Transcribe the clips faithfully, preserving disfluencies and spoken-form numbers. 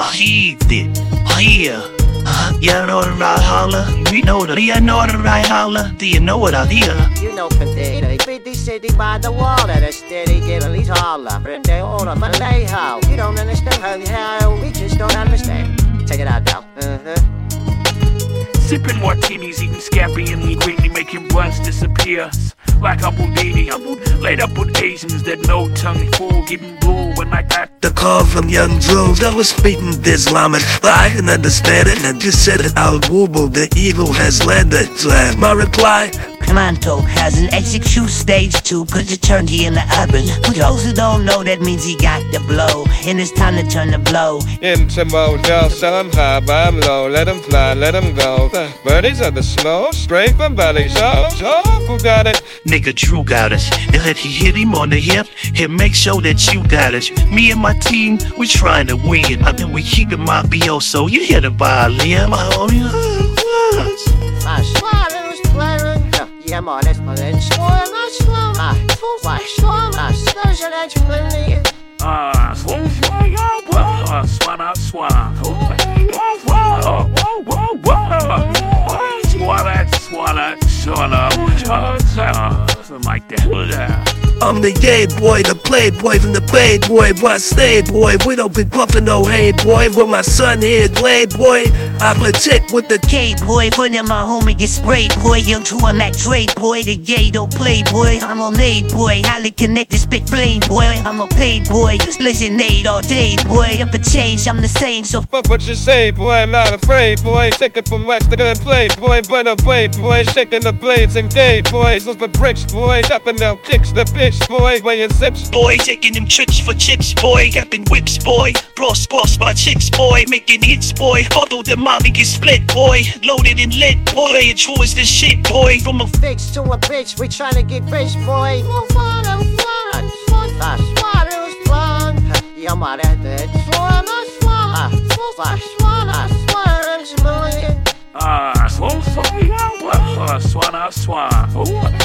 heaved it. Here. Uh, you know what I holler? You know the you know what I holler? Do you know what I hear? You know potato, fifty city by the wall that a steady get at least holler. And they all of Malay how. You don't understand how we just don't understand. Check it out now. Uh-huh. Sipping martinis, eating scampi and greatly making blunts disappear. Like a Houdini, I'm laid up with Asians that no tongue fool, getting blue when I got the call from young Joe that was speaking Islamic. I can understand it and just said it out. Wooble, the evil has landed. My reply: Commando has an execute stage two, cause you turned he in the oven. For those who don't know, that means he got the blow, and it's time to turn the blow into mojo. Sell him high, buy him low, let him fly, let him go. The birdies are the slow, straight from belly. So, so, who got it? Nigga Drew got us. And let he hit him on the hip and make sure that you got us. Me and my team, we trying to win. I mean, we keeping my B O, so you hear the violin, my homie. I swallow was playing. Yeah, man, that's my name. Swallow, I swallow. I swallow. I swallow. That's my name. Ah, swallow, swallow, swallow, swallow, swallow, swallow, swallow, something like that. I'm the gay boy, the playboy from the Bay boy, but I stay boy. We don't be puffin' no hay boy. With my son here, Glade boy, I'm a chick with the K boy. When my homie get sprayed boy, young two on that trade boy. The gay don't play boy, I'm on aid boy. Highly connected, spit flame boy. I'm a paid boy, just listen aid all day boy. Up a change, I'm the same, so fuck what you say boy, I'm not afraid boy. Take it from wax to gun play boy, but no play boy. Shaking the blades and gay boys, look for bricks boy. Chopping down kicks the bitch boy, weighing zips boy, taking them trips for chips boy, capping whips boy, bros boss my chicks boy, making hits boy, although the mommy get split boy, loaded and lit boy, and true as the shit boy, from a fix to a bitch, we tryna get rich boy. Swallow, swallow, swallow, swallow, swallow. Yeah, I'm out at that. Swallow, swallow, swallow, swallow, swallow. Ah, swallow, swallow, swallow, swallow,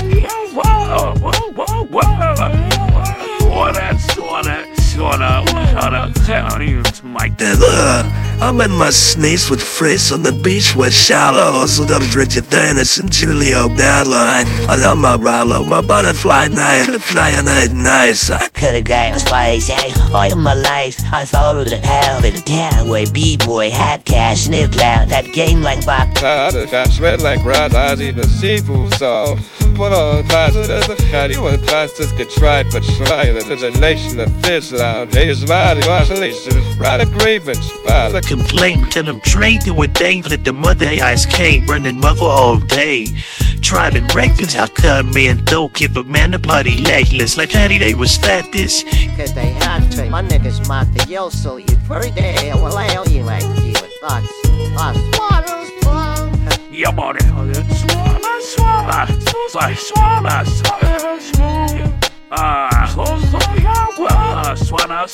I'm in my sneeze with Frizz on the beach with shallow. So that was Richard Dennis and Julio Badline. I love my Rollo, my butterfly night, flying night nice. I could've got spice, all of my life. I followed the hell in the town where B-boy had cash, nip loud, that game like Bob. I got red like red eyes, even seafood so. Put on classes, there's a cat, you want classes get tried, but try. There's a nation of fish around. Here's my isolation, right a grievance. I complain till I'm trained with Dave, let the mother eyes came, running mother all day. Driving records, I come in, don't give a man a bloody legless, like Patty they was fat this. Cause they had to, my niggas mock the yo, so you every day, well, I owe you like you with thoughts. Swallow, swallow. Yeah, buddy, swallow, swallow, swallow, swallow, swallow, swallow. Ah, swallow, swallow, swallow,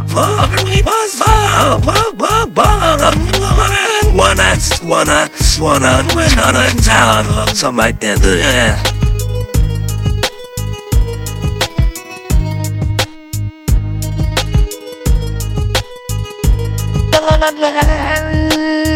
Wanna, wanna, wanna, wanna, town, something like that, yeah.